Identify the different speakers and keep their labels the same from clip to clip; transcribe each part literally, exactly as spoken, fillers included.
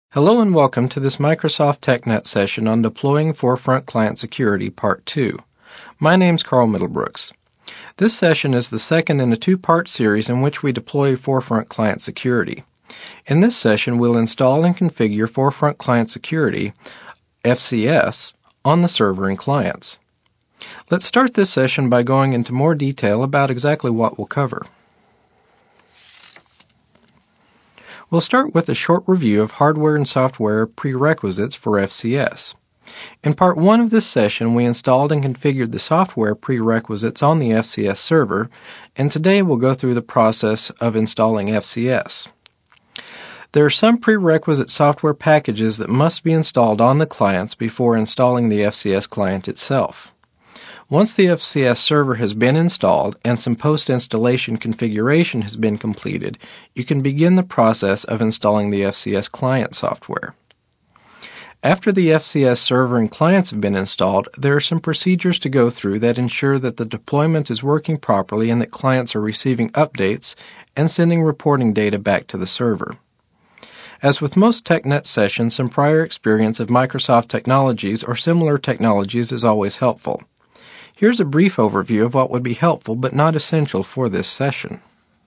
Speaker 1: Hello and welcome to this Microsoft TechNet session on deploying Forefront Client Security Part two. My name's Carl Middlebrooks. This session is the second in a two-part series in which we deploy Forefront Client Security. In this session, we'll install and configure Forefront Client Security, F C S, on the server and clients. Let's start this session by going into more detail about exactly what we'll cover. We'll start with a short review of hardware and software prerequisites for F C S. In part one of this session, we installed and configured the software prerequisites on the F C S server, and today we'll go through the process of installing F C S. There are some prerequisite software packages that must be installed on the clients before installing the F C S client itself. Once the F C S server has been installed and some post-installation configuration has been completed, you can begin the process of installing the F C S client software. After the F C S server and clients have been installed, there are some procedures to go through that ensure that the deployment is working properly and that clients are receiving updates and sending reporting data back to the server. As with most TechNet sessions, some prior experience of Microsoft technologies or similar technologies is always helpful. Here's a brief overview of what would be helpful but not essential for this session.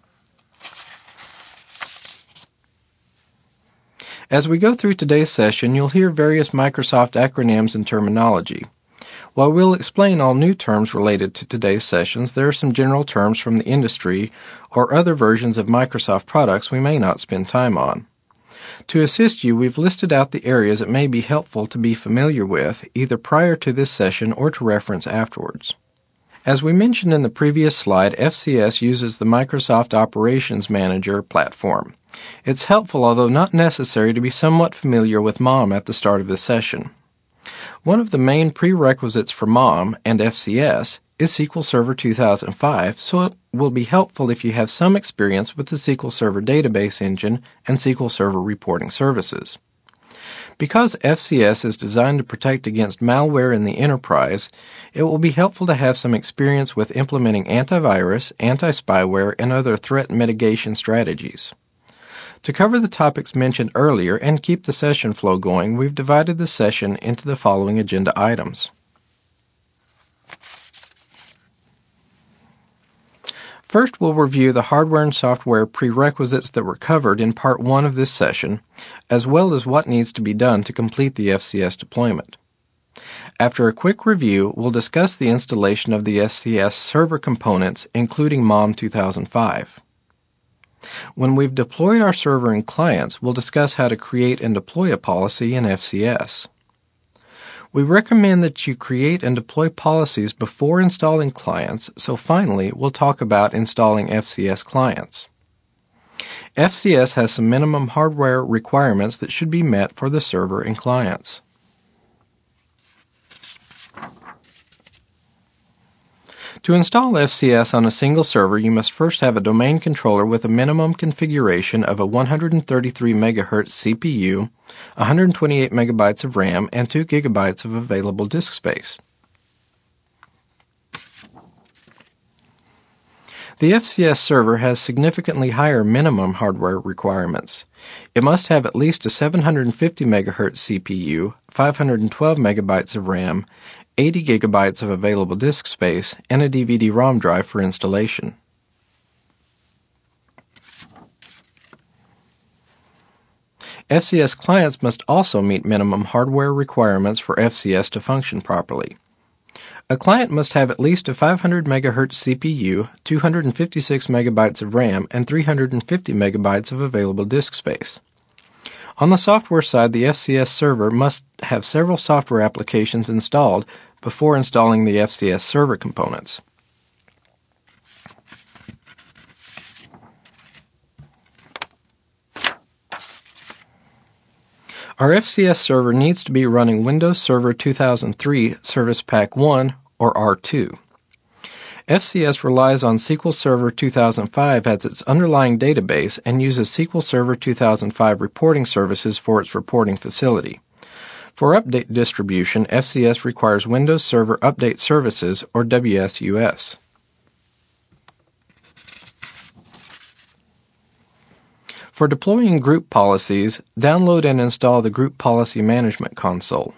Speaker 1: As we go through today's session, you'll hear various Microsoft acronyms and terminology. While we'll explain all new terms related to today's sessions, there are some general terms from the industry or other versions of Microsoft products we may not spend time on. To assist you, we've listed out the areas it may be helpful to be familiar with, either prior to this session or to reference afterwards. As we mentioned in the previous slide, F C S uses the Microsoft Operations Manager platform. It's helpful, although not necessary, to be somewhat familiar with M O M at the start of the session. One of the main prerequisites for M O M and F C S is S Q L Server two thousand five, so it will be helpful if you have some experience with the S Q L Server database engine and S Q L Server reporting services. Because F C S is designed to protect against malware in the enterprise, it will be helpful to have some experience with implementing antivirus, anti-spyware, and other threat mitigation strategies. To cover the topics mentioned earlier and keep the session flow going, we've divided the session into the following agenda items. First, we'll review the hardware and software prerequisites that were covered in Part one of this session, as well as what needs to be done to complete the F C S deployment. After a quick review, we'll discuss the installation of the F C S server components, including M O M two thousand five. When we've deployed our server and clients, we'll discuss how to create and deploy a policy in F C S. We recommend that you create and deploy policies before installing clients, so finally we'll talk about installing F C S clients. F C S has some minimum hardware requirements that should be met for the server and clients. To install F C S on a single server, you must first have a domain controller with a minimum configuration of a one hundred thirty-three megahertz C P U, one hundred twenty-eight megabytes of RAM, and two gigabytes of available disk space. The F C S server has significantly higher minimum hardware requirements. It must have at least a seven hundred fifty megahertz C P U, five hundred twelve megabytes of RAM, eighty gigabytes of available disk space, and a D V D ROM drive for installation. F C S clients must also meet minimum hardware requirements for F C S to function properly. A client must have at least a five hundred megahertz C P U, two hundred fifty-six megabytes of RAM, and three hundred fifty megabytes of available disk space. On the software side, the F C S server must have several software applications installed before installing the F C S server components. Our F C S server needs to be running Windows Server two thousand three Service Pack one or R two. F C S relies on S Q L Server two thousand five as its underlying database and uses S Q L Server two thousand five reporting services for its reporting facility. For update distribution, F C S requires Windows Server Update Services, or W S U S. For deploying group policies, download and install the Group Policy Management Console.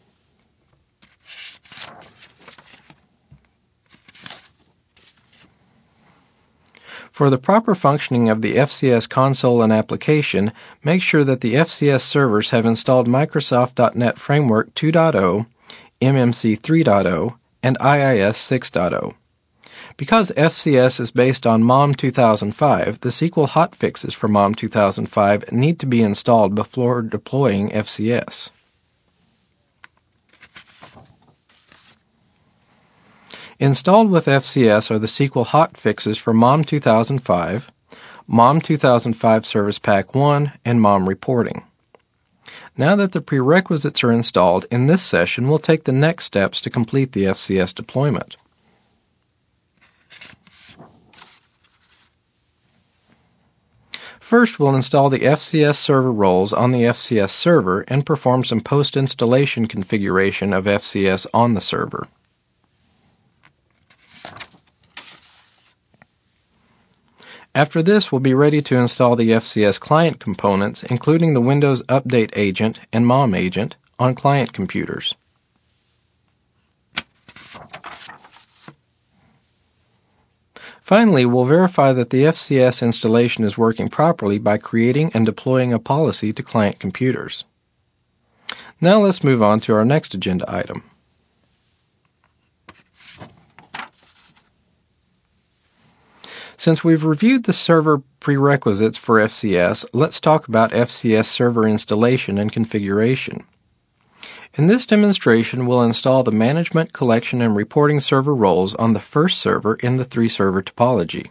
Speaker 1: For the proper functioning of the F C S console and application, make sure that the F C S servers have installed Microsoft dot net Framework two point oh, M M C three point oh, and I I S six point oh. Because F C S is based on MOM two thousand five, the S Q L hotfixes for MOM two thousand five need to be installed before deploying F C S. Installed with F C S are the S Q L hotfixes for MOM two thousand five, MOM two thousand five Service Pack one, and MOM Reporting. Now that the prerequisites are installed, in this session we'll take the next steps to complete the F C S deployment. First, we'll install the F C S server roles on the F C S server and perform some post-installation configuration of F C S on the server. After this, we'll be ready to install the F C S client components, including the Windows Update Agent and MOM Agent, on client computers. Finally, we'll verify that the F C S installation is working properly by creating and deploying a policy to client computers. Now let's move on to our next agenda item. Since we've reviewed the server prerequisites for F C S, let's talk about F C S server installation and configuration. In this demonstration, we'll install the Management, Collection, and Reporting server roles on the first server in the three-server topology.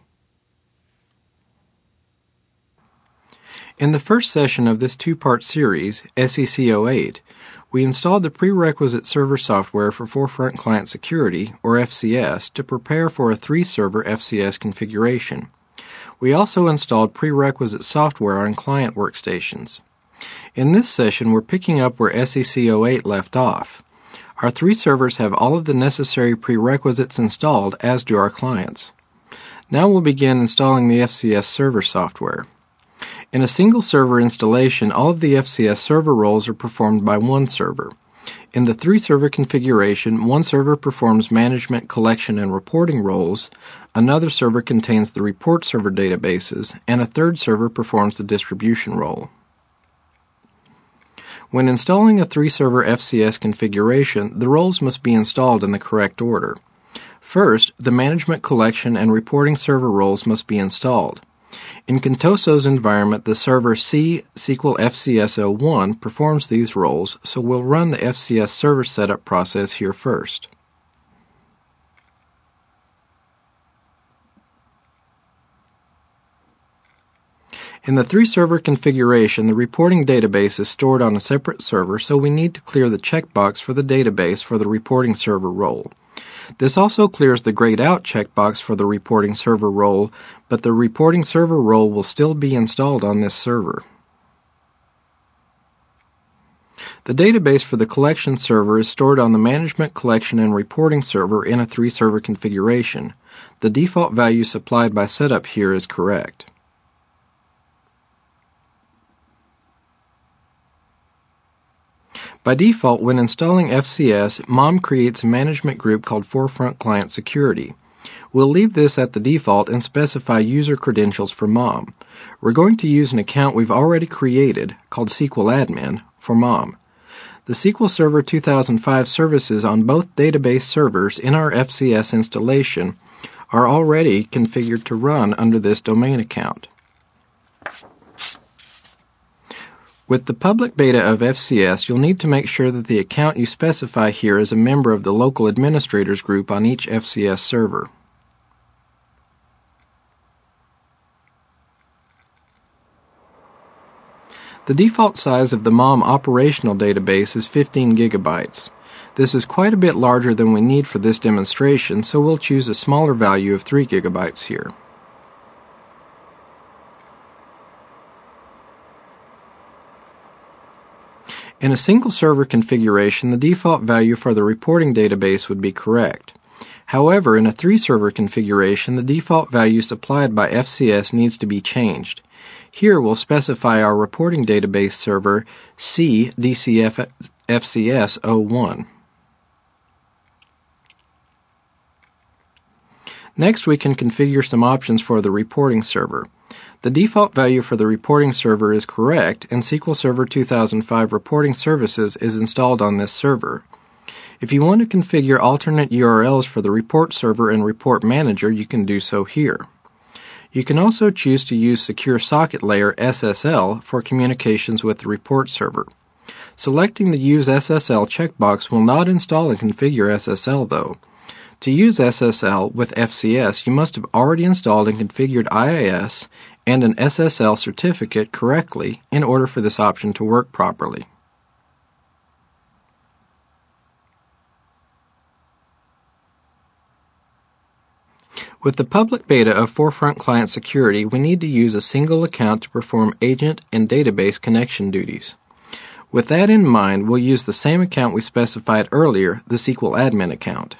Speaker 1: In the first session of this two-part series, S E C zero eight, we installed the prerequisite server software for Forefront Client Security, or F C S, to prepare for a three-server F C S configuration. We also installed prerequisite software on client workstations. In this session, we're picking up where S E C zero eight left off. Our three servers have all of the necessary prerequisites installed, as do our clients. Now we'll begin installing the F C S server software. In a single server installation, all of the F C S server roles are performed by one server. In the three-server configuration, one server performs management, collection, and reporting roles, another server contains the report server databases, and a third server performs the distribution role. When installing a three-server F C S configuration, the roles must be installed in the correct order. First, the management, collection, and reporting server roles must be installed. In Contoso's environment, the server C S Q L F C S zero one performs these roles, so we'll run the F C S server setup process here first. In the three-server configuration, the reporting database is stored on a separate server, so we need to clear the checkbox for the database for the reporting server role. This also clears the grayed out checkbox for the reporting server role, but the reporting server role will still be installed on this server. The database for the collection server is stored on the management, collection, and reporting server in a three-server configuration. The default value supplied by setup here is correct. By default, when installing F C S, MOM creates a management group called Forefront Client Security. We'll leave this at the default and specify user credentials for MOM. We're going to use an account we've already created, called S Q L Admin, for MOM. The S Q L Server two thousand five services on both database servers in our F C S installation are already configured to run under this domain account. With the public beta of F C S, you'll need to make sure that the account you specify here is a member of the local administrators group on each F C S server. The default size of the MOM operational database is fifteen gigabytes. This is quite a bit larger than we need for this demonstration, so we'll choose a smaller value of three gigabytes here. In a single server configuration, the default value for the reporting database would be correct. However, in a three-server configuration, the default value supplied by F C S needs to be changed. Here we'll specify our reporting database server C D C F F C S zero one. Next, we can configure some options for the reporting server. The default value for the reporting server is correct, and S Q L Server two thousand five Reporting Services is installed on this server. If you want to configure alternate U R Ls for the report server and report manager, you can do so here. You can also choose to use Secure Socket Layer S S L for communications with the report server. Selecting the Use S S L checkbox will not install and configure S S L though. To use S S L with F C S, you must have already installed and configured I I S and an S S L certificate correctly in order for this option to work properly. With the public beta of Forefront Client Security, we need to use a single account to perform agent and database connection duties. With that in mind, we'll use the same account we specified earlier, the S Q L Admin account.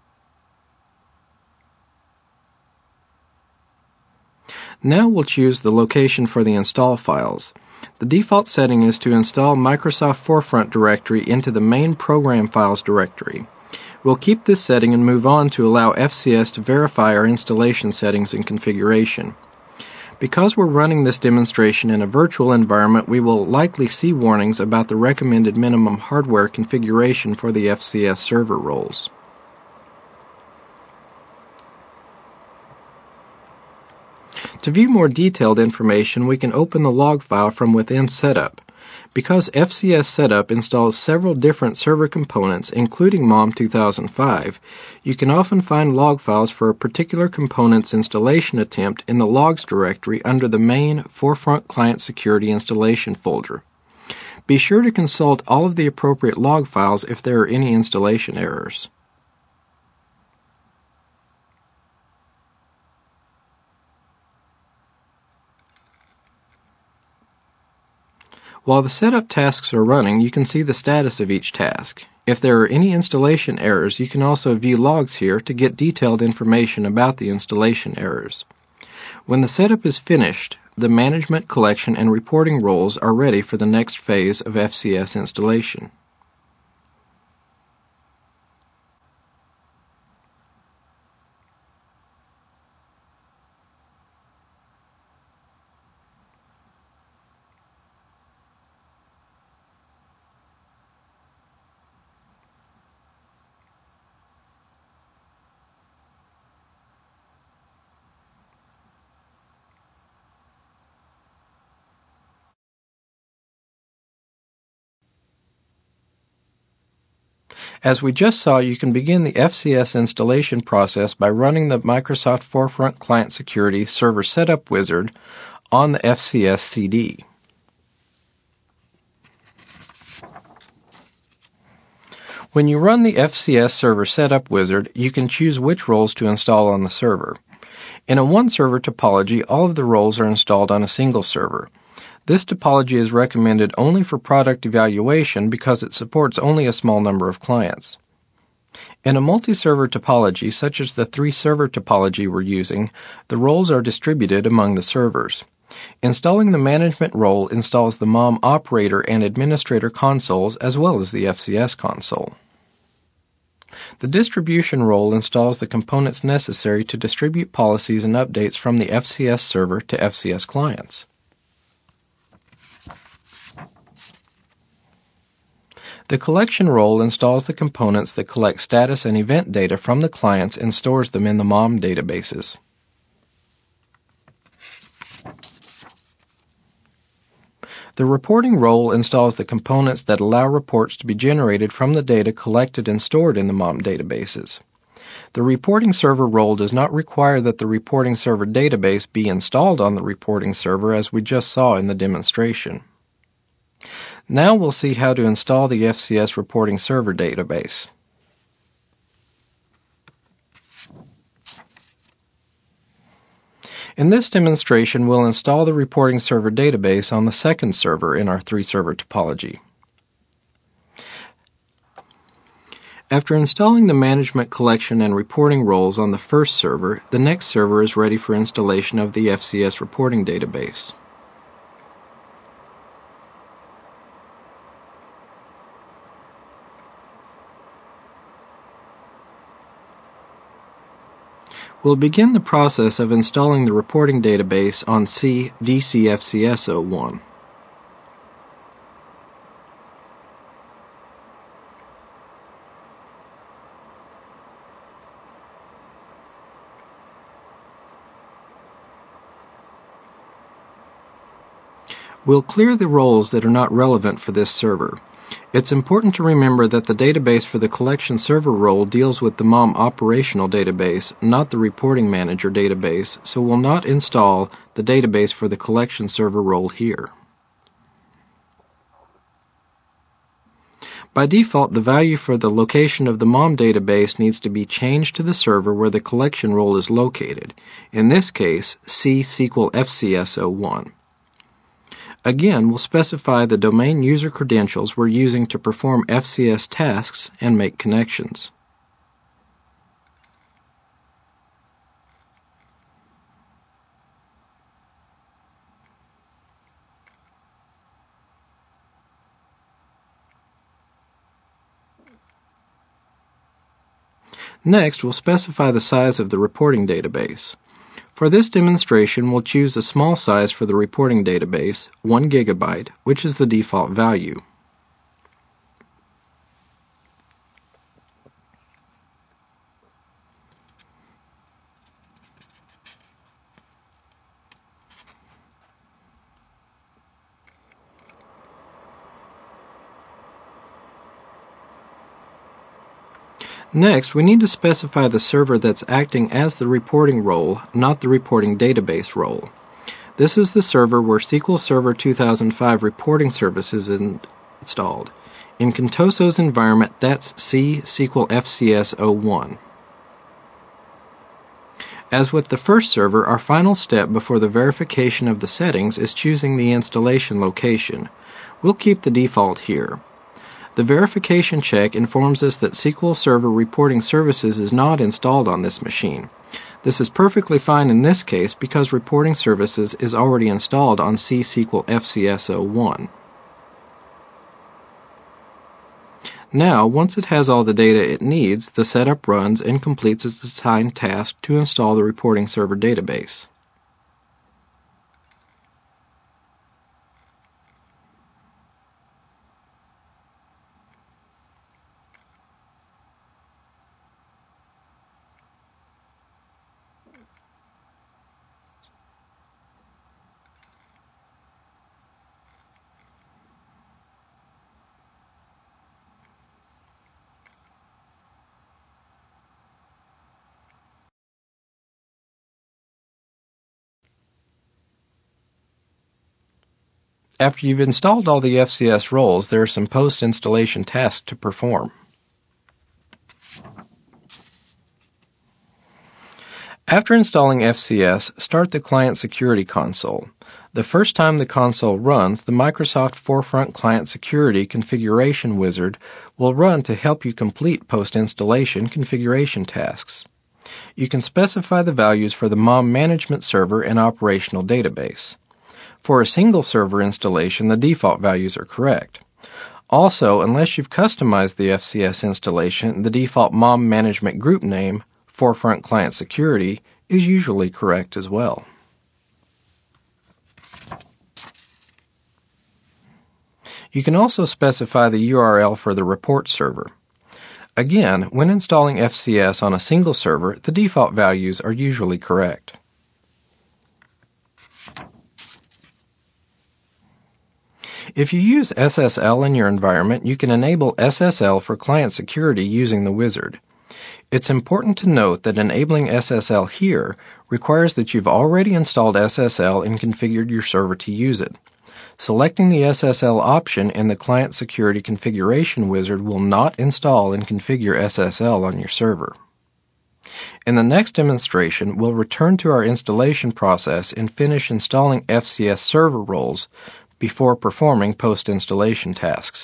Speaker 1: Now we'll choose the location for the install files. The default setting is to install Microsoft Forefront directory into the main program files directory. We'll keep this setting and move on to allow F C S to verify our installation settings and configuration. Because we're running this demonstration in a virtual environment, we will likely see warnings about the recommended minimum hardware configuration for the F C S server roles. To view more detailed information, we can open the log file from within Setup. Because F C S Setup installs several different server components, including M O M two thousand five, you can often find log files for a particular component's installation attempt in the Logs directory under the main Forefront Client Security Installation folder. Be sure to consult all of the appropriate log files if there are any installation errors. While the setup tasks are running, you can see the status of each task. If there are any installation errors, you can also view logs here to get detailed information about the installation errors. When the setup is finished, the management, collection, and reporting roles are ready for the next phase of F C S installation. As we just saw, you can begin the F C S installation process by running the Microsoft Forefront Client Security Server Setup Wizard on the F C S C D. When you run the F C S Server Setup Wizard, you can choose which roles to install on the server. In a one-server topology, all of the roles are installed on a single server. This topology is recommended only for product evaluation because it supports only a small number of clients. In a multi-server topology, such as the three-server topology we're using, the roles are distributed among the servers. Installing the management role installs the M O M operator and administrator consoles as well as the F C S console. The distribution role installs the components necessary to distribute policies and updates from the F C S server to F C S clients. The collection role installs the components that collect status and event data from the clients and stores them in the M O M databases. The reporting role installs the components that allow reports to be generated from the data collected and stored in the M O M databases. The reporting server role does not require that the reporting server database be installed on the reporting server as we just saw in the demonstration. Now we'll see how to install the F C S reporting server database. In this demonstration, we'll install the reporting server database on the second server in our three-server topology. After installing the management, collection, and reporting roles on the first server, the next server is ready for installation of the F C S reporting database. We'll begin the process of installing the reporting database on C D C F C S zero one. We'll clear the roles that are not relevant for this server. It's important to remember that the database for the collection server role deals with the M O M operational database, not the reporting manager database, so we'll not install the database for the collection server role here. By default, the value for the location of the M O M database needs to be changed to the server where the collection role is located, in this case, C S Q L F C S zero one. Again, we'll specify the domain user credentials we're using to perform F C S tasks and make connections. Next, we'll specify the size of the reporting database. For this demonstration, we'll choose a small size for the reporting database, one gigabyte, which is the default value. Next, we need to specify the server that's acting as the reporting role, not the reporting database role. This is the server where S Q L Server two thousand five reporting services is installed. In Contoso's environment, that's C S Q L F C S zero one. As with the first server, our final step before the verification of the settings is choosing the installation location. We'll keep the default here. The verification check informs us that S Q L Server Reporting Services is not installed on this machine. This is perfectly fine in this case because Reporting Services is already installed on C S Q L F C S zero one. Now, once it has all the data it needs, the setup runs and completes its assigned task to install the reporting server database. After you've installed all the F C S roles, there are some post-installation tasks to perform. After installing F C S, start the Client Security Console. The first time the console runs, the Microsoft Forefront Client Security Configuration Wizard will run to help you complete post-installation configuration tasks. You can specify the values for the M O M management server and operational database. For a single server installation, the default values are correct. Also, unless you've customized the F C S installation, the default M O M management group name, Forefront Client Security, is usually correct as well. You can also specify the U R L for the report server. Again, when installing F C S on a single server, the default values are usually correct. If you use S S L in your environment, you can enable S S L for client security using the wizard. It's important to note that enabling S S L here requires that you've already installed S S L and configured your server to use it. Selecting the S S L option in the Client Security Configuration Wizard will not install and configure S S L on your server. In the next demonstration, we'll return to our installation process and finish installing F C S server roles before performing post-installation tasks.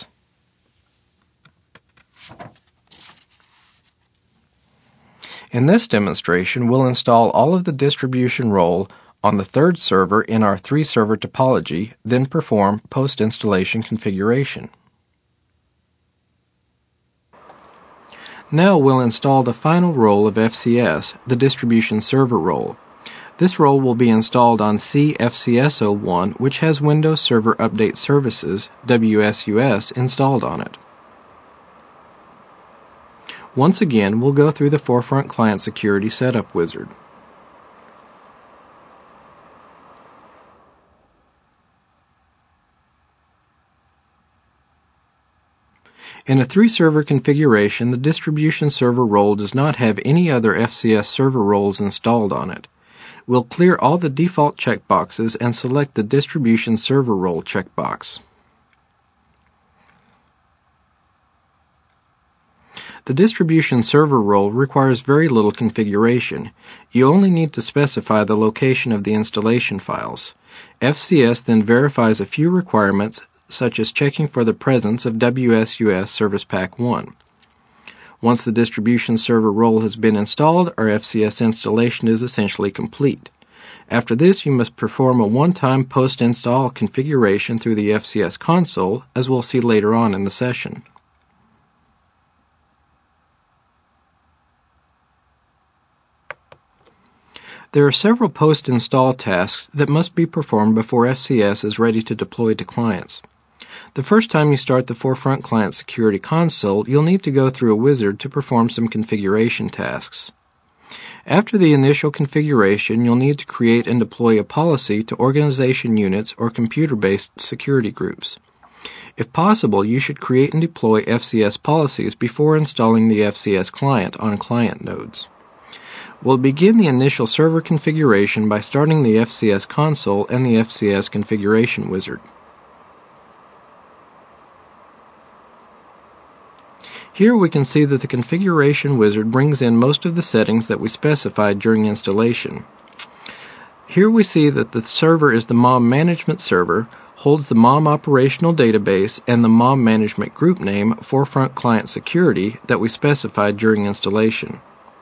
Speaker 1: In this demonstration, we'll install all of the distribution role on the third server in our three-server topology, then perform post-installation configuration. Now we'll install the final role of F C S, the distribution server role. This role will be installed on C F C S zero one, which has Windows Server Update Services, W S U S, installed on it. Once again, we'll go through the Forefront Client Security Setup Wizard. In a three-server configuration, the distribution server role does not have any other F C S server roles installed on it. We'll clear all the default checkboxes and select the distribution server role checkbox. The distribution server role requires very little configuration. You only need to specify the location of the installation files. F C S then verifies a few requirements, such as checking for the presence of W S U S Service Pack one. Once the distribution server role has been installed, our F C S installation is essentially complete. After this, you must perform a one-time post-install configuration through the F C S console, as we'll see later on in the session. There are several post-install tasks that must be performed before F C S is ready to deploy to clients. The first time you start the Forefront Client Security Console, you'll need to go through a wizard to perform some configuration tasks. After the initial configuration, you'll need to create and deploy a policy to organization units or computer-based security groups. If possible, you should create and deploy F C S policies before installing the F C S client on client nodes. We'll begin the initial server configuration by starting the F C S console and the F C S configuration wizard. Here we can see that the configuration wizard brings in most of the settings that we specified during installation. Here we see that the server is the MOM management server, holds the MOM operational database, and the MOM management group name, Forefront Client Security, that we specified during installation.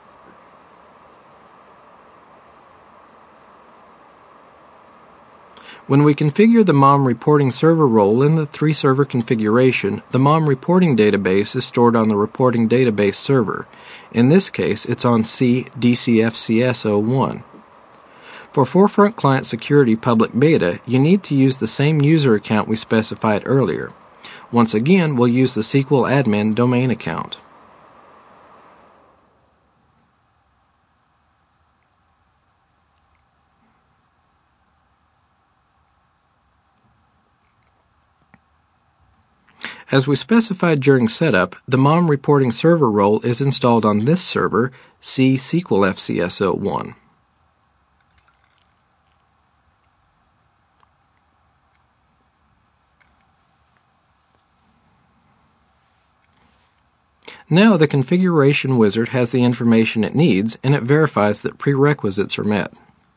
Speaker 1: When we configure the MOM reporting server role in the three-server configuration, the MOM reporting database is stored on the reporting database server. In this case, it's on C D C F C S zero one. For Forefront Client Security Public Beta, you need to use the same user account we specified earlier. Once again, we'll use the S Q L admin domain account. As we specified during setup, the MOM reporting server role is installed on this server, C S Q L F C S zero one. Now the configuration wizard has the information it needs, and it verifies that prerequisites are met.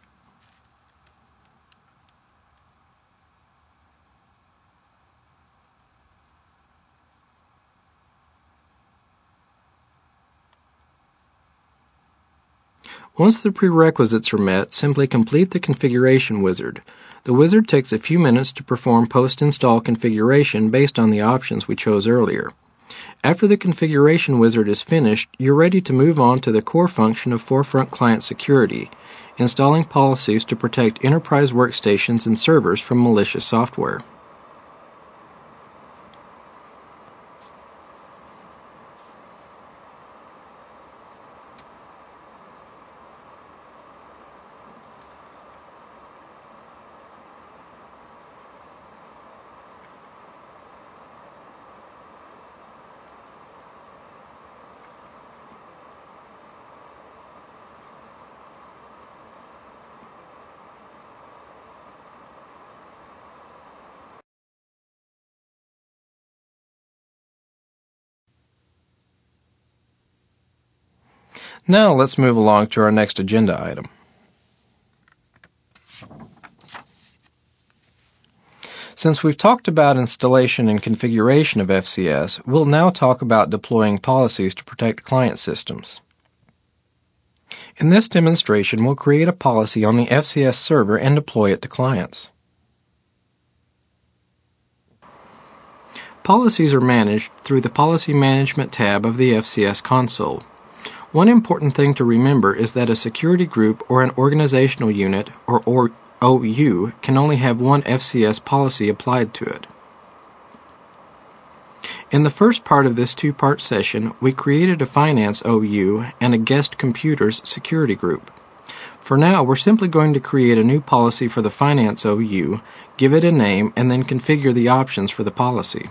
Speaker 1: Once the prerequisites are met, simply complete the configuration wizard. The wizard takes a few minutes to perform post-install configuration based on the options we chose earlier. After the configuration wizard is finished, you're ready to move on to the core function of Forefront Client Security, installing policies to protect enterprise workstations and servers from malicious software. Now let's move along to our next agenda item. Since we've talked about installation and configuration of F C S, we'll now talk about deploying policies to protect client systems. In this demonstration, we'll create a policy on the F C S server and deploy it to clients. Policies are managed through the Policy Management tab of the F C S console. One important thing to remember is that a security group or an organizational unit, or, or O U, can only have one F C S policy applied to it. In the first part of this two-part session, we created a Finance O U and a Guest Computers security group. For now, we're simply going to create a new policy for the Finance O U, give it a name, and then configure the options for the policy.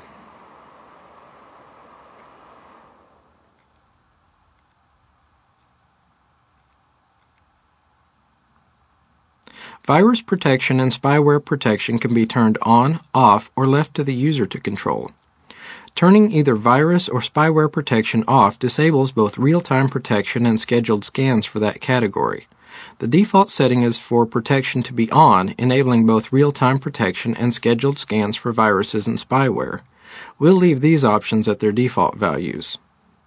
Speaker 1: Virus protection and spyware protection can be turned on, off, or left to the user to control. Turning either virus or spyware protection off disables both real-time protection and scheduled scans for that category. The default setting is for protection to be on, enabling both real-time protection and scheduled scans for viruses and spyware. We'll leave these options at their default values.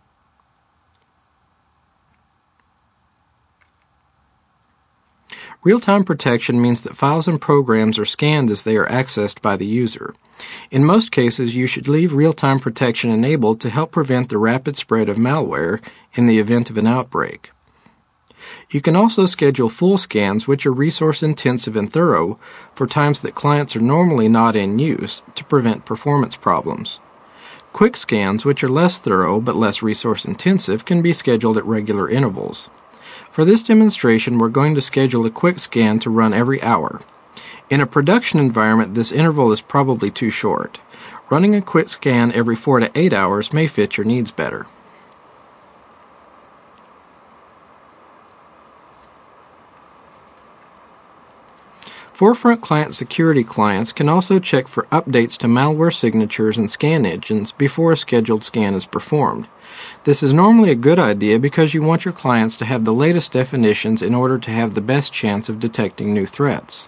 Speaker 1: Real-time protection means that files and programs are scanned as they are accessed by the user. In most cases, you should leave real-time protection enabled to help prevent the rapid spread of malware in the event of an outbreak. You can also schedule full scans, which are resource-intensive and thorough, for times that clients are normally not in use, to prevent performance problems. Quick scans, which are less thorough but less resource-intensive, can be scheduled at regular intervals. For this demonstration, we're going to schedule a quick scan to run every hour. In a production environment, this interval is probably too short. Running a quick scan every four to eight hours may fit your needs better. Forefront Client security clients can also check for updates to malware signatures and scan engines before a scheduled scan is performed. This is normally a good idea because you want your clients to have the latest definitions in order to have the best chance of detecting new threats.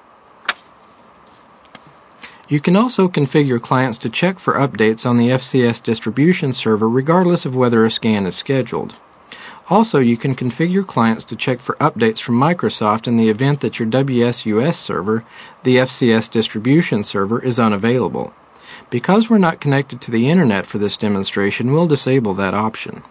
Speaker 1: You can also configure clients to check for updates on the F C S distribution server regardless of whether a scan is scheduled. Also, you can configure clients to check for updates from Microsoft in the event that your W S U S server, the F C S distribution server, is unavailable. Because we're not connected to the Internet for this demonstration, we'll disable that option.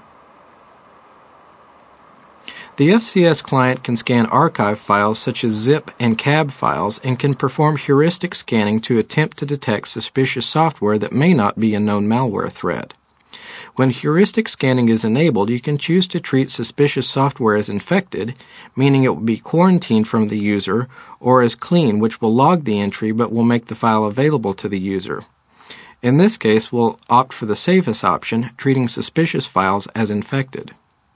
Speaker 1: The F C S client can scan archive files such as zip and cab files and can perform heuristic scanning to attempt to detect suspicious software that may not be a known malware threat. When heuristic scanning is enabled, you can choose to treat suspicious software as infected, meaning it will be quarantined from the user, or as clean, which will log the entry but will make the file available to the user. In this case, we'll opt for the safest option, treating suspicious files as infected.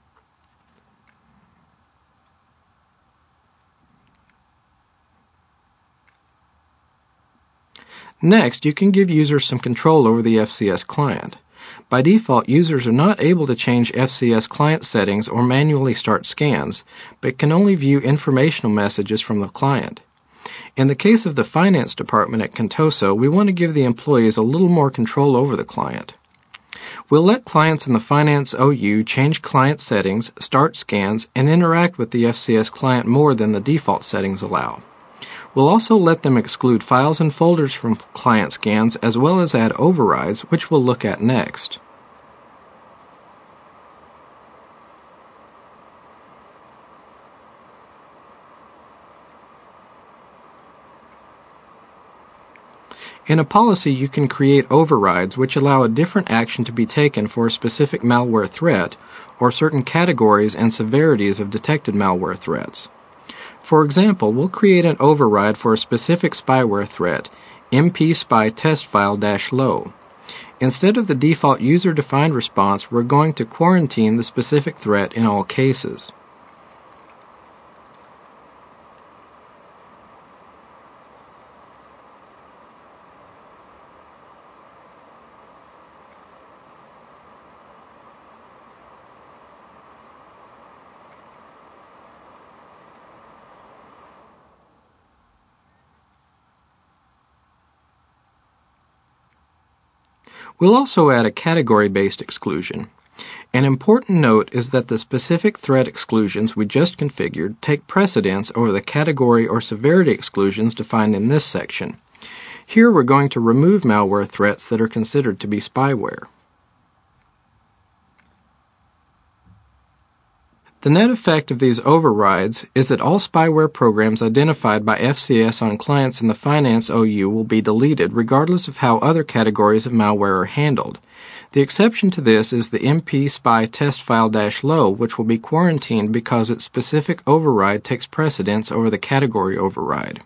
Speaker 1: Next, you can give users some control over the F C S client. By default, users are not able to change F C S client settings or manually start scans, but can only view informational messages from the client. In the case of the finance department at Contoso, we want to give the employees a little more control over the client. We'll let clients in the Finance O U change client settings, start scans, and interact with the F C S client more than the default settings allow. We'll also let them exclude files and folders from client scans as well as add overrides, which we'll look at next. In a policy, you can create overrides which allow a different action to be taken for a specific malware threat or certain categories and severities of detected malware threats. For example, we'll create an override for a specific spyware threat, M P spy test file-low. Instead of the default user-defined response, we're going to quarantine the specific threat in all cases. We'll also add a category-based exclusion. An important note is that the specific threat exclusions we just configured take precedence over the category or severity exclusions defined in this section. Here we're going to remove malware threats that are considered to be spyware. The net effect of these overrides is that all spyware programs identified by F C S on clients in the Finance O U will be deleted regardless of how other categories of malware are handled. The exception to this is the M P Spy test file-low, which will be quarantined because its specific override takes precedence over the category override.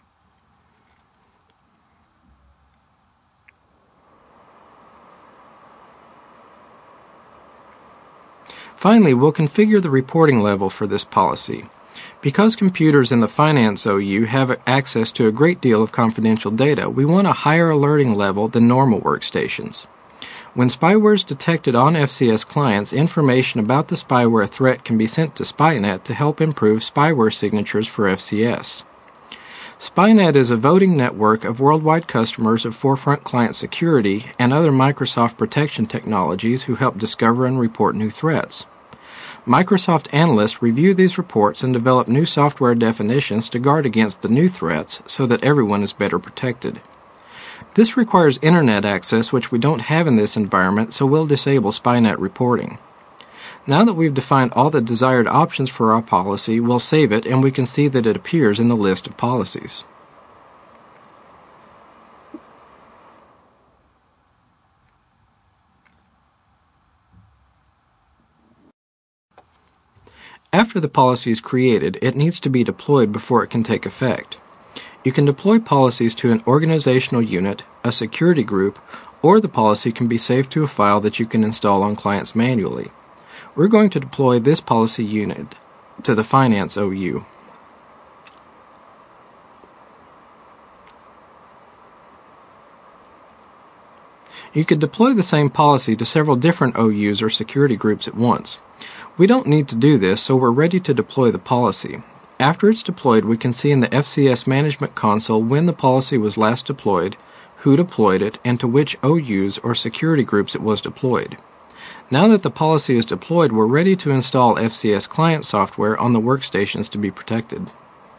Speaker 1: Finally, we'll configure the reporting level for this policy. Because computers in the Finance O U have access to a great deal of confidential data, we want a higher alerting level than normal workstations. When spyware is detected on F C S clients, information about the spyware threat can be sent to Spynet to help improve spyware signatures for F C S. Spynet is a voting network of worldwide customers of Forefront Client Security and other Microsoft protection technologies who help discover and report new threats. Microsoft analysts review these reports and develop new software definitions to guard against the new threats so that everyone is better protected. This requires Internet access, which we don't have in this environment, so we'll disable Spynet reporting. Now that we've defined all the desired options for our policy, we'll save it and we can see that it appears in the list of policies. After the policy is created, it needs to be deployed before it can take effect. You can deploy policies to an organizational unit, a security group, or the policy can be saved to a file that you can install on clients manually. We're going to deploy this policy unit to the Finance O U. You could deploy the same policy to several different O Us or security groups at once. We don't need to do this, so we're ready to deploy the policy. After it's deployed, we can see in the F C S Management Console when the policy was last deployed, who deployed it, and to which O Us or security groups it was deployed. Now that the policy is deployed, we're ready to install F C S client software on the workstations to be protected.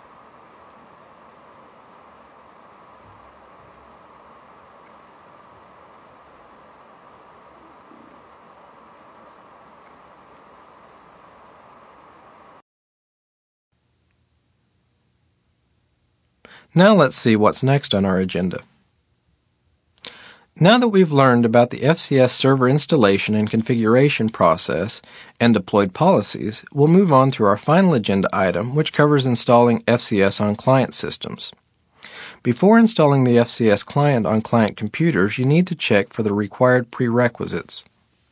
Speaker 1: Now let's see what's next on our agenda. Now that we've learned about the F C S server installation and configuration process and deployed policies, we'll move on to our final agenda item, which covers installing F C S on client systems. Before installing the F C S client on client computers, you need to check for the required prerequisites.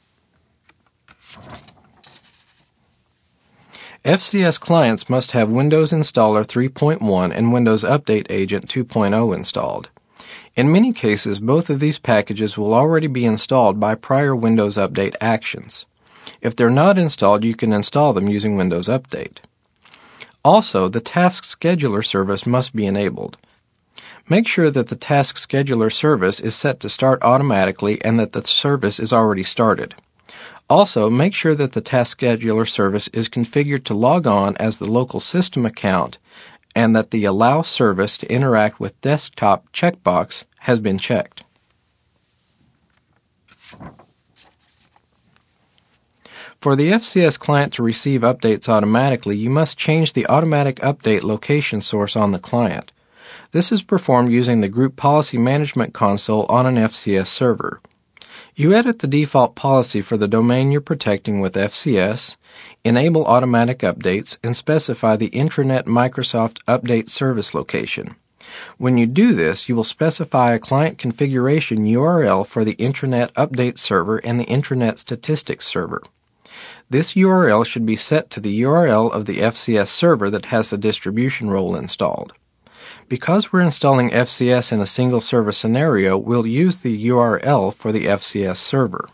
Speaker 1: F C S clients must have Windows Installer three point one and Windows Update Agent two point oh installed. In many cases, both of these packages will already be installed by prior Windows Update actions. If they're not installed, you can install them using Windows Update. Also, the Task Scheduler service must be enabled. Make sure that the Task Scheduler service is set to start automatically and that the service is already started. Also, make sure that the Task Scheduler service is configured to log on as the local system account and that the Allow Service to Interact with Desktop checkbox has been checked. For the F C S client to receive updates automatically, you must change the automatic update location source on the client. This is performed using the Group Policy Management Console on an F C S server. You edit the default policy for the domain you're protecting with F C S, enable automatic updates, and specify the intranet Microsoft Update Service location. When you do this, you will specify a client configuration U R L for the intranet update server and the intranet statistics server. This U R L should be set to the U R L of the F C S server that has the distribution role installed. Because we're installing F C S in a single server scenario, we'll use the U R L for the F C S server.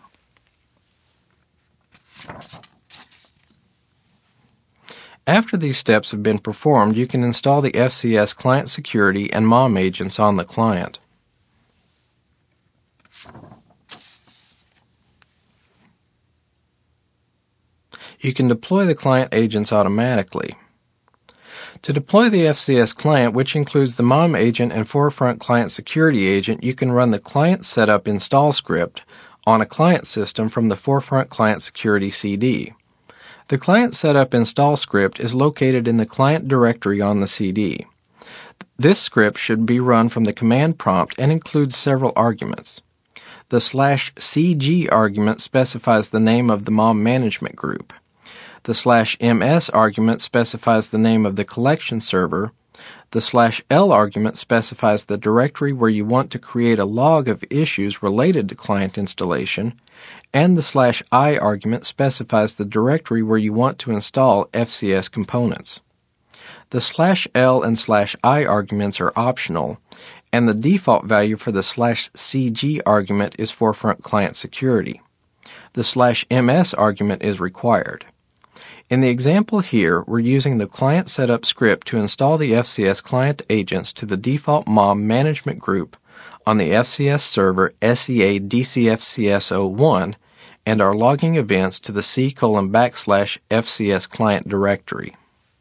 Speaker 1: After these steps have been performed, you can install the F C S client security and MOM agents on the client. You can deploy the client agents automatically. To deploy the F C S client, which includes the MOM agent and Forefront Client Security agent, you can run the Client Setup install script on a client system from the Forefront Client Security C D. The Client Setup install script is located in the client directory on the C D. This script should be run from the command prompt and includes several arguments. The slash cg argument specifies the name of the MOM management group. The slash ms argument specifies the name of the collection server. The slash l argument specifies the directory where you want to create a log of issues related to client installation, and the slash I argument specifies the directory where you want to install F C S components. The slash L and slash I arguments are optional, and the default value for the slash cg argument is Forefront Client Security. The slash ms argument is required. In the example here, we're using the Client Setup script to install the F C S client agents to the default MOM management group on the F C S server S E A D C F C S zero one and are logging events to the C colon backslash F C S client directory.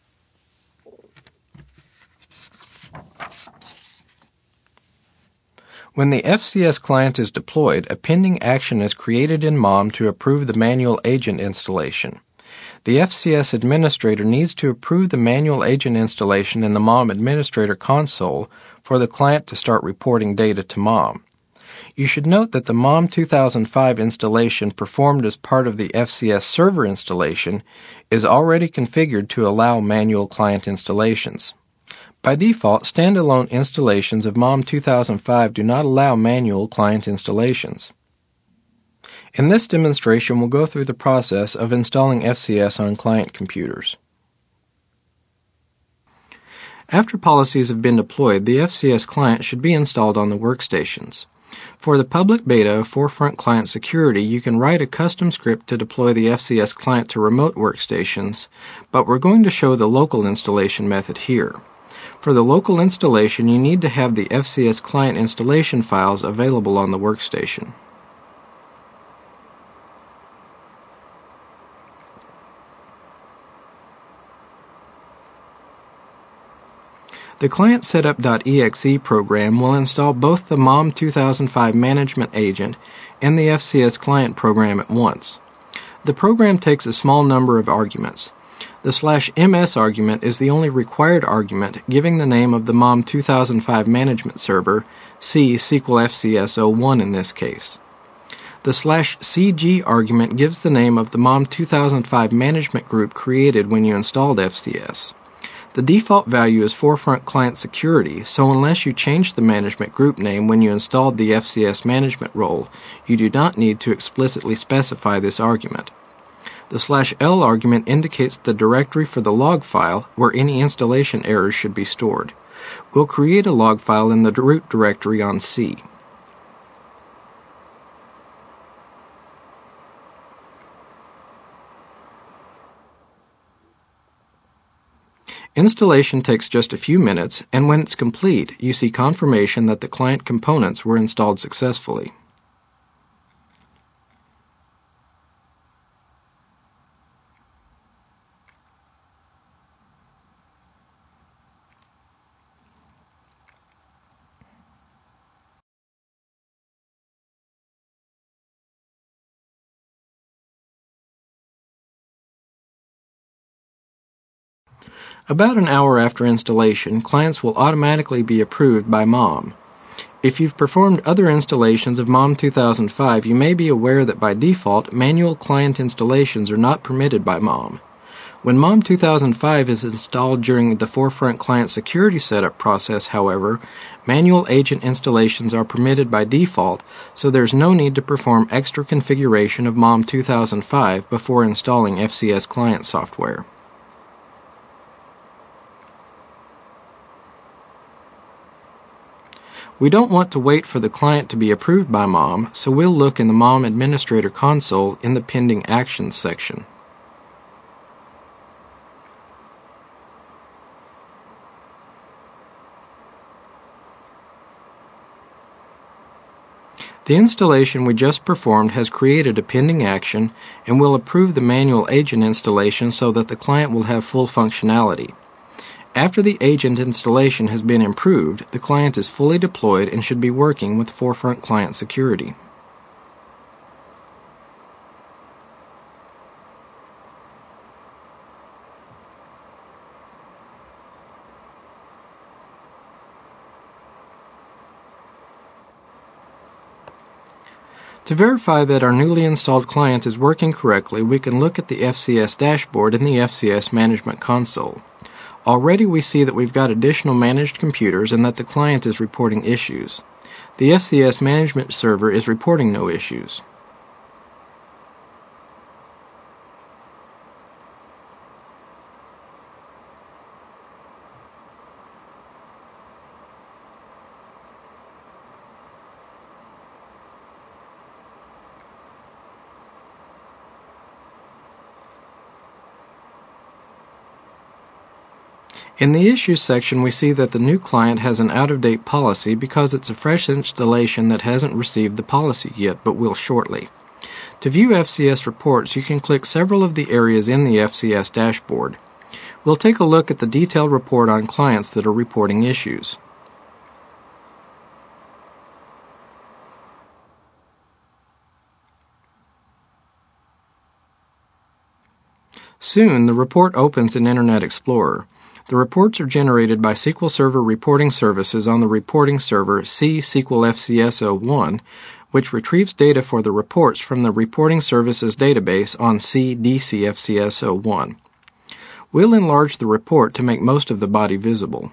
Speaker 1: When the F C S client is deployed, a pending action is created in MOM to approve the manual agent installation. The F C S administrator needs to approve the manual agent installation in the MOM administrator console for the client to start reporting data to MOM. You should note that the MOM two thousand five installation performed as part of the F C S server installation is already configured to allow manual client installations. By default, standalone installations of MOM two thousand five do not allow manual client installations. In this demonstration, we'll go through the process of installing F C S on client computers. After policies have been deployed, the F C S client should be installed on the workstations. For the public beta of Forefront Client Security, you can write a custom script to deploy the F C S client to remote workstations, but we're going to show the local installation method here. For the local installation, you need to have the F C S client installation files available on the workstation. The client setup dot E X E program will install both the MOM two thousand five management agent and the F C S client program at once. The program takes a small number of arguments. The slash ms argument is the only required argument, giving the name of the MOM two thousand five management server, C S Q L F C S zero one in this case. The slash cg argument gives the name of the MOM two thousand five management group created when you installed F C S. The default value is Forefront Client Security, so unless you change the management group name when you installed the F C S management role, you do not need to explicitly specify this argument. The slash L argument indicates the directory for the log file where any installation errors should be stored. We'll create a log file in the root directory on C. Installation takes just a few minutes, and when it's complete, you see confirmation that the client components were installed successfully. About an hour after installation, clients will automatically be approved by MOM. If you've performed other installations of MOM two thousand five, you may be aware that by default, manual client installations are not permitted by MOM. When MOM two thousand five is installed during the Forefront Client Security setup process, however, manual agent installations are permitted by default, so there's no need to perform extra configuration of MOM two thousand five before installing F C S client software. We don't want to wait for the client to be approved by MOM, so we'll look in the MOM Administrator console in the Pending Actions section. The installation we just performed has created a pending action and will approve the manual agent installation so that the client will have full functionality. After the agent installation has been improved, the client is fully deployed and should be working with Forefront Client Security. To verify that our newly installed client is working correctly, we can look at the F C S dashboard in the F C S Management Console. Already we see that we've got additional managed computers and that the client is reporting issues. The F C S Management Server is reporting no issues. In the Issues section, we see that the new client has an out-of-date policy because it's a fresh installation that hasn't received the policy yet, but will shortly. To view F C S reports, you can click several of the areas in the F C S dashboard. We'll take a look at the detailed report on clients that are reporting issues. Soon, the report opens in Internet Explorer. The reports are generated by S Q L Server Reporting Services on the reporting server C S Q L F C S zero one, which retrieves data for the reports from the Reporting Services database on C D C F C S zero one. We'll enlarge the report to make most of the body visible.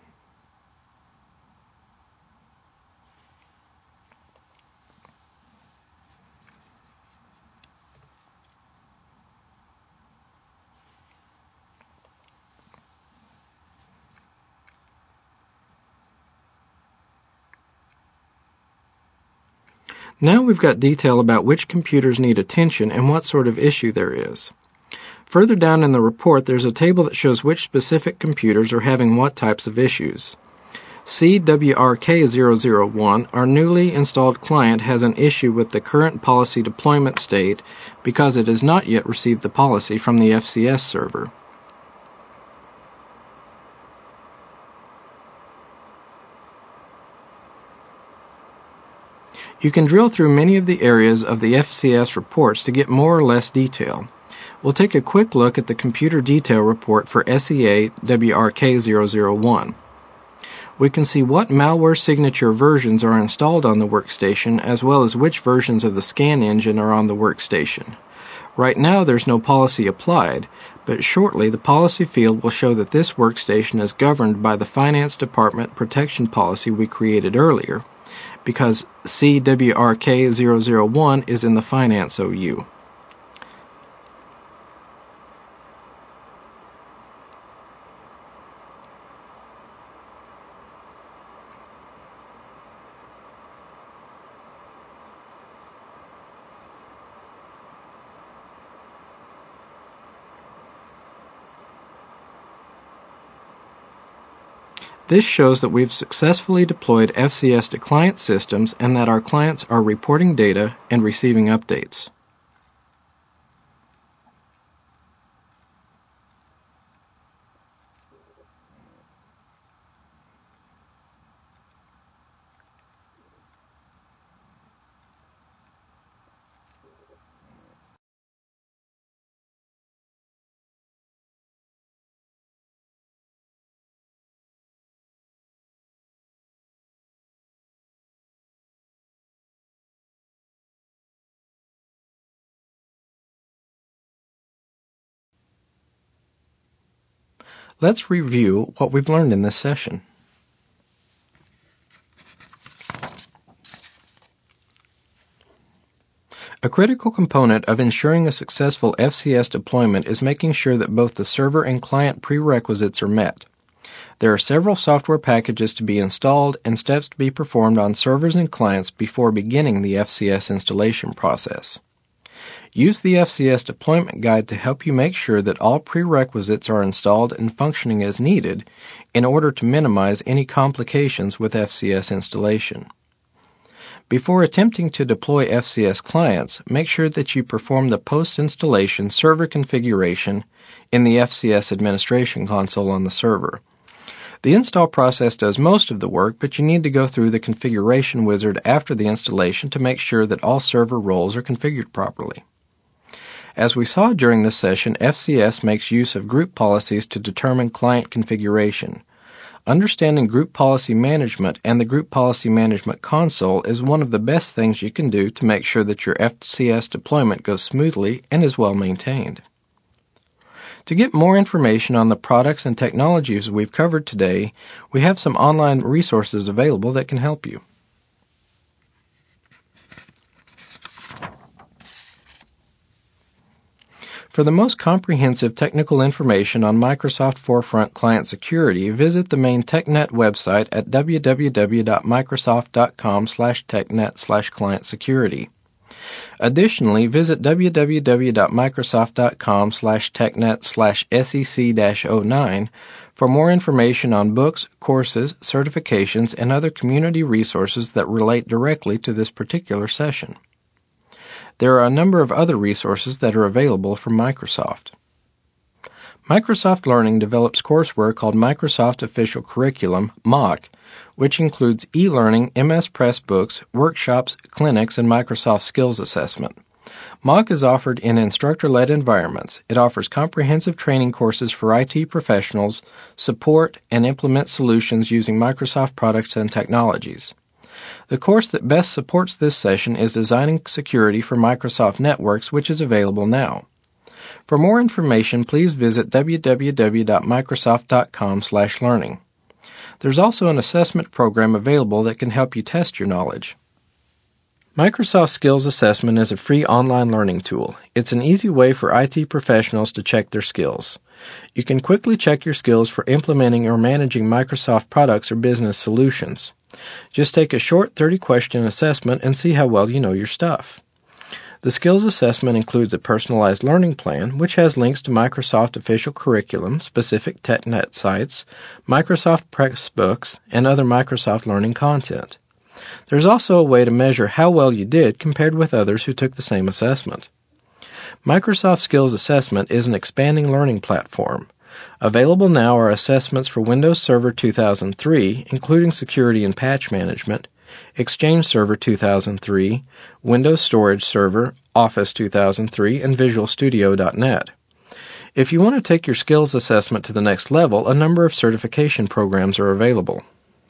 Speaker 1: Now we've got detail about which computers need attention and what sort of issue there is. Further down in the report, there's a table that shows which specific computers are having what types of issues. C W R K zero zero one, our newly installed client, has an issue with the current policy deployment state because it has not yet received the policy from the F C S server. You can drill through many of the areas of the F C S reports to get more or less detail. We'll take a quick look at the computer detail report for S E A W R K zero zero one. We can see what malware signature versions are installed on the workstation, as well as which versions of the scan engine are on the workstation. Right now there's no policy applied, but shortly the policy field will show that this workstation is governed by the Finance Department protection policy we created earlier, because C W R K zero zero one is in the Finance O U. This shows that we've successfully deployed F C S to client systems and that our clients are reporting data and receiving updates. Let's review what we've learned in this session. A critical component of ensuring a successful F C S deployment is making sure that both the server and client prerequisites are met. There are several software packages to be installed and steps to be performed on servers and clients before beginning the F C S installation process. Use the F C S deployment guide to help you make sure that all prerequisites are installed and functioning as needed in order to minimize any complications with F C S installation. Before attempting to deploy F C S clients, make sure that you perform the post-installation server configuration in the F C S administration console on the server. The install process does most of the work, but you need to go through the configuration wizard after the installation to make sure that all server roles are configured properly. As we saw during this session, F C S makes use of group policies to determine client configuration. Understanding group policy management and the Group Policy Management Console is one of the best things you can do to make sure that your F C S deployment goes smoothly and is well maintained. To get more information on the products and technologies we've covered today, we have some online resources available that can help you. For the most comprehensive technical information on Microsoft Forefront Client Security, visit the main TechNet website at w w w dot microsoft dot com slash technet slash client security. Additionally, visit w w w dot microsoft dot com slash technet slash S E C dash oh nine for more information on books, courses, certifications, and other community resources that relate directly to this particular session. There are a number of other resources that are available from Microsoft. Microsoft Learning develops courseware called Microsoft Official Curriculum, M O C, which includes e-learning, M S Press books, workshops, clinics, and Microsoft Skills Assessment. M O C is offered in instructor-led environments. It offers comprehensive training courses for I T professionals, support, and implement solutions using Microsoft products and technologies. The course that best supports this session is Designing Security for Microsoft Networks, which is available now. For more information, please visit w w w dot microsoft dot com slash learning. There's also an assessment program available that can help you test your knowledge. Microsoft Skills Assessment is a free online learning tool. It's an easy way for I T professionals to check their skills. You can quickly check your skills for implementing or managing Microsoft products or business solutions. Just take a short thirty-question assessment and see how well you know your stuff. The skills assessment includes a personalized learning plan, which has links to Microsoft official curriculum, specific TechNet sites, Microsoft Press books, and other Microsoft learning content. There's also a way to measure how well you did compared with others who took the same assessment. Microsoft Skills Assessment is an expanding learning platform. Available now are assessments for Windows Server two thousand three, including security and patch management, Exchange Server two thousand three, Windows Storage Server, Office two thousand three, and Visual Studio dot net. If you want to take your skills assessment to the next level, a number of certification programs are available.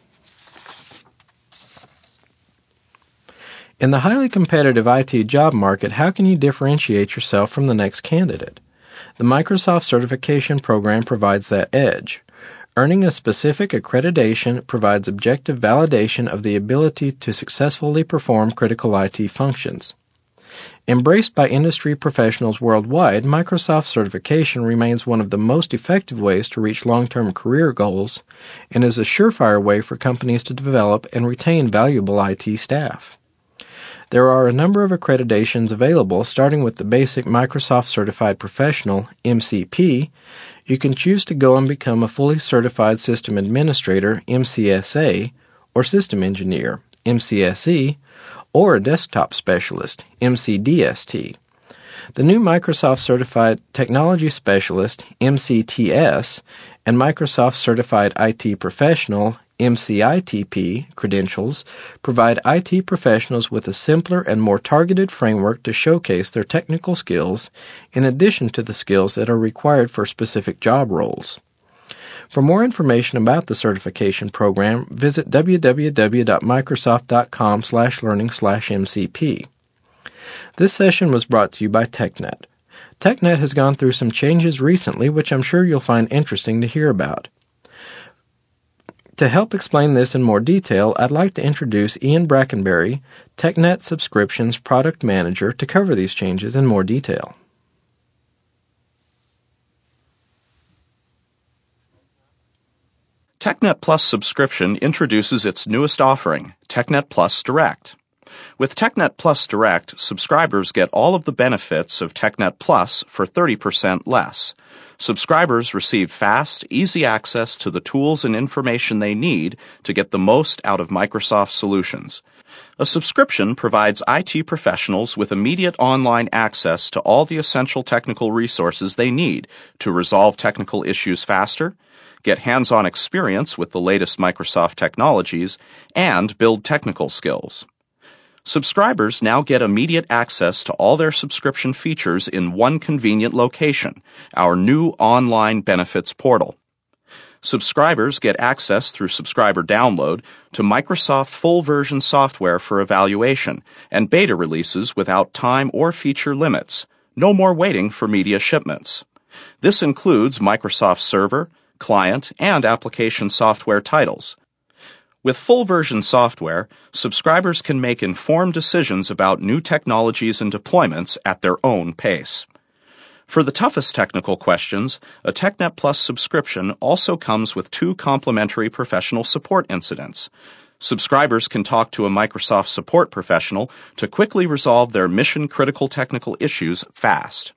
Speaker 1: In the highly competitive I T job market, how can you differentiate yourself from the next candidate? The Microsoft Certification Program provides that edge. Earning a specific accreditation provides objective validation of the ability to successfully perform critical I T functions. Embraced by industry professionals worldwide, Microsoft certification remains one of the most effective ways to reach long-term career goals and is a surefire way for companies to develop and retain valuable I T staff. There are a number of accreditations available, starting with the basic Microsoft Certified Professional, M C P. You can choose to go and become a fully certified system administrator, M C S A, or system engineer, M C S E, or a desktop specialist, M C D S T. The new Microsoft Certified Technology Specialist, M C T S, and Microsoft Certified I T Professional, M C I T P, credentials provide I T professionals with a simpler and more targeted framework to showcase their technical skills in addition to the skills that are required for specific job roles. For more information about the certification program, visit w w w dot microsoft dot com slash learning slash M C P. This session was brought to you by TechNet. TechNet has gone through some changes recently, which I'm sure you'll find interesting to hear about. To help explain this in more detail, I'd like to introduce Ian Brackenberry, TechNet Subscriptions Product Manager, to cover these changes in more detail.
Speaker 2: TechNet Plus subscription introduces its newest offering, TechNet Plus Direct. With TechNet Plus Direct, subscribers get all of the benefits of TechNet Plus for thirty percent less. Subscribers receive fast, easy access to the tools and information they need to get the most out of Microsoft solutions. A subscription provides I T professionals with immediate online access to all the essential technical resources they need to resolve technical issues faster, get hands-on experience with the latest Microsoft technologies, and build technical skills. Subscribers now get immediate access to all their subscription features in one convenient location, our new online benefits portal. Subscribers get access through subscriber download to Microsoft full-version software for evaluation and beta releases without time or feature limits. No more waiting for media shipments. This includes Microsoft Server, client, and application software titles. With full-version software, subscribers can make informed decisions about new technologies and deployments at their own pace. For the toughest technical questions, a TechNet Plus subscription also comes with two complimentary professional support incidents. Subscribers can talk to a Microsoft support professional to quickly resolve their mission-critical technical issues fast.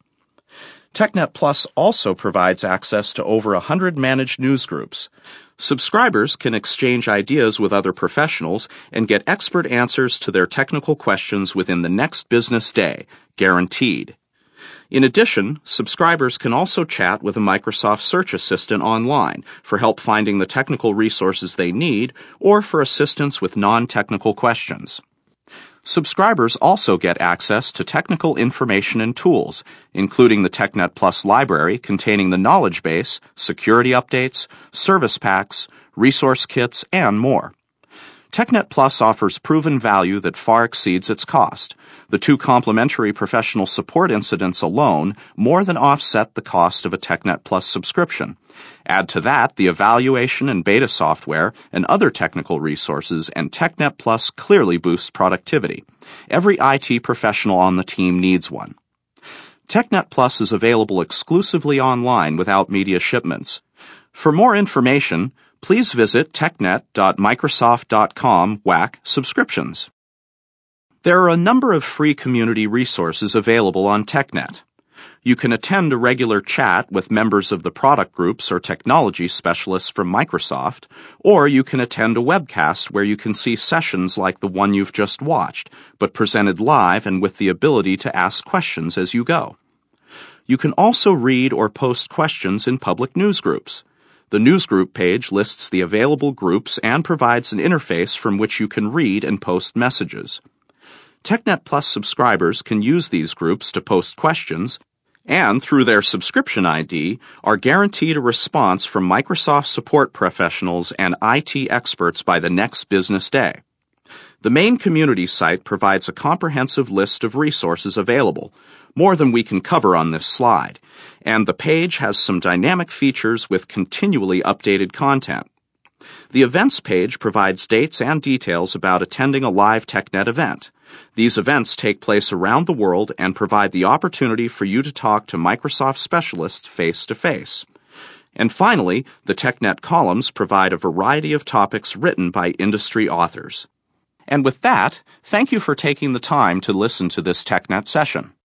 Speaker 2: TechNet Plus also provides access to over one hundred managed newsgroups. Subscribers can exchange ideas with other professionals and get expert answers to their technical questions within the next business day, guaranteed. In addition, subscribers can also chat with a Microsoft Search Assistant online for help finding the technical resources they need or for assistance with non-technical questions. Subscribers also get access to technical information and tools, including the TechNet Plus library containing the knowledge base, security updates, service packs, resource kits, and more. TechNet Plus offers proven value that far exceeds its cost. The two complimentary professional support incidents alone more than offset the cost of a TechNet Plus subscription. Add to that the evaluation and beta software and other technical resources, and TechNet Plus clearly boosts productivity. Every I T professional on the team needs one. TechNet Plus is available exclusively online without media shipments. For more information, please visit technet dot microsoft dot com W A C subscriptions. There are a number of free community resources available on TechNet. You can attend a regular chat with members of the product groups or technology specialists from Microsoft, or you can attend a webcast where you can see sessions like the one you've just watched, but presented live and with the ability to ask questions as you go. You can also read or post questions in public newsgroups. The newsgroup page lists the available groups and provides an interface from which you can read and post messages. TechNet Plus subscribers can use these groups to post questions, and through their subscription I D, are guaranteed a response from Microsoft support professionals and I T experts by the next business day. The main community site provides a comprehensive list of resources available, more than we can cover on this slide, and the page has some dynamic features with continually updated content. The events page provides dates and details about attending a live TechNet event. These events take place around the world and provide the opportunity for you to talk to Microsoft specialists face-to-face. And finally, the TechNet columns provide a variety of topics written by industry authors. And with that, thank you for taking the time to listen to this TechNet session.